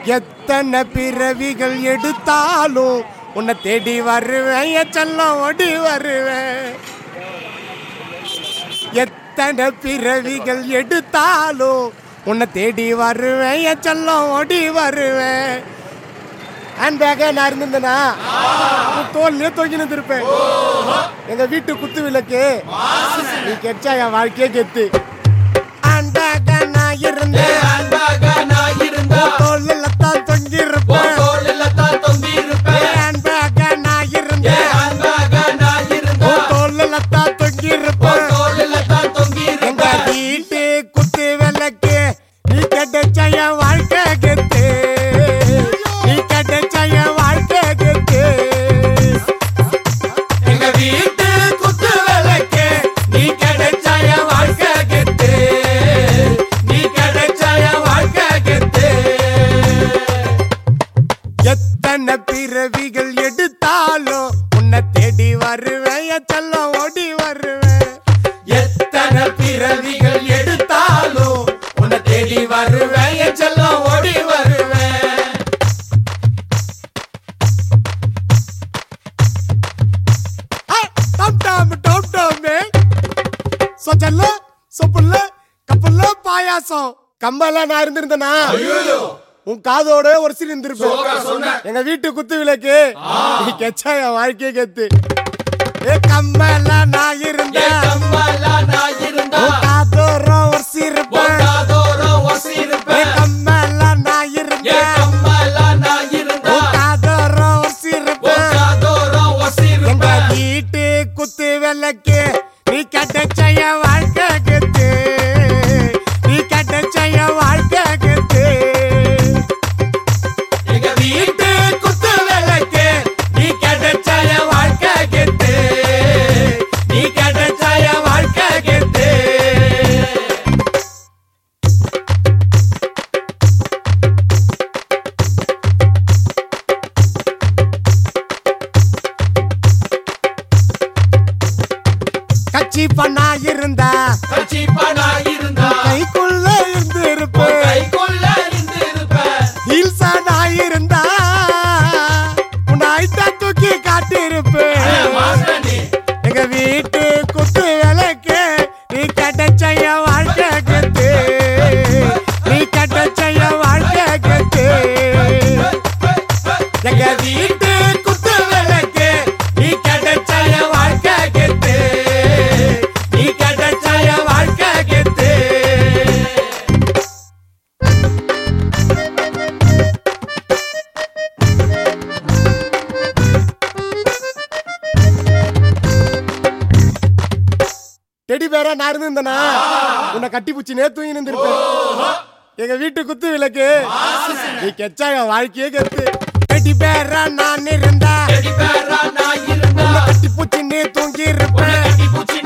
எத்தனை பிறவிகள் எடுத்தாலும் உன்னை தேடி வருவேன், என் செல்லம் ஓடி வருவேன். எத்தனை பிறவிகள் எடுத்தாலும் உன்னை தேடி வருவேன், என் செல்லம் ஓடி வருவேன். ஹேண்ட் பேக்கே நான் இருந்திருந்தேனா தோல்லையே தொங்கி நின்றுருப்பேன். எங்க வீட்டு குத்து விளக்கு நீ கெச்சா என் வாழ்க்கையே கெத்து. ஹேண்ட் பேக்கா நான் இருந்தேன், தோல்ல தான் தொங்கி இருப்பேன். ஹேண்ட் பேக்கா நான் இருந்தேன், தோல்ல தான் தொங்கி இருப்பேன். எங்க வீட்டு குத்து விளக்கு நீ கெட்டச்சா என் வாழ்க்கை கெத்து. நீ கெட்டச்சா என் வாழ்க்கை கெத்து. எங்க வீட்டு குத்து விளக்கு நீ கெட்டச்சா என் வாழ்க்கை கெத்து. நீ கெட்டச்சா என் வாழ்க்கை கெத்து. எத்தனை பிறவிகள் எடுத்தாலும் உன்னை தேடி வருவேன், என் செல்லம் ஓடி வருவேன். எத்தனை பிறவிகள் எடுத்தாலும் உன்னை தேடி வருவேன், என் செல்லம் ஓடி வருவேன். சொச்சல்ல சொப்புல்ல கப்புல்ல பாயாசம் கம்பல நான் இருந்திருந்தேனா உன் காதோட ஒரு சீன் இருந்திருப்பேன். எங்க வீட்டு குத்து விளக்கு நீ கெச்சா என் வாழ்க்கையே கெத்து. ஏ கம்பல நான் இருந்தேன், காதோரம் ஒரு சீருப்பேன். கம்பல நான் இருந்தேன், காதோரம் ஒரு சீருப்பேன். எங்க வீட்டு குத்து விளக்கு நீ கெட்டச்சா என் வாழ்க்கை கெத்து. நீ கெட்டச்சா என் வாழ்க்கை கெத்து. எங்க வீட்டு குத்து விளக்கு நீ கெட்டச்சா என் வாழ்க்கை கெத்து. நீ கெட்டச்சா என் வாழ்க்கை கெத்து. கட்சி பண்ணா இருந்தா கைக்குள்ள இருந்து இருப்பேன். ஹீல்ஸா நான் இருந்தா உன் ஐட்டா தூக்கி காட்டி இருப்பேன். எங்க வீட்டு குத்து விளக்கு நீ கெட்டச்சா என் வாழ்க்கை கெத்து. நீ கெட்டச்சா என் வாழ்க்கை கெத்து. எங்க வீட்டு குத்து விளக்கு நீ கெட்டச்சா என் வாழ்க்கை கெத்து. நீ கெட்டச்சா என் வாழ்க்கை கெத்து. டெடி பேரா நான் இருந்திருந்தேனா உன்னை கட்டி பூச்சி நேத்து இருந்திருப்பேன். எங்க வீட்டு குத்து விளக்கு நீ கெச்சா என் வாழ்க்கையே கெத்து. டெடி பேரா நான் இருந்தா உன்னை கட்டி பூச்சி நீ தூங்கி இருப்பேன்.